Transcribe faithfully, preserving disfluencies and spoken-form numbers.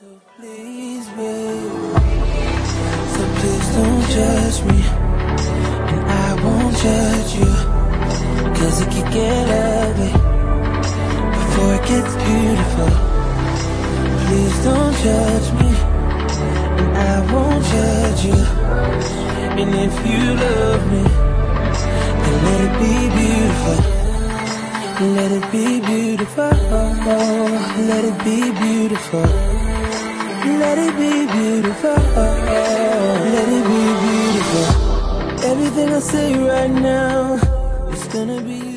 So please, babe, so please don't judge me, and I won't judge you, cause it could get ugly before it gets beautiful. Please don't judge me, and I won't judge you, and if you love me, then let it be beautiful. Let it be beautiful, let it be beautiful. Let it be beautiful, let it be beautiful. Everything I say right now is gonna be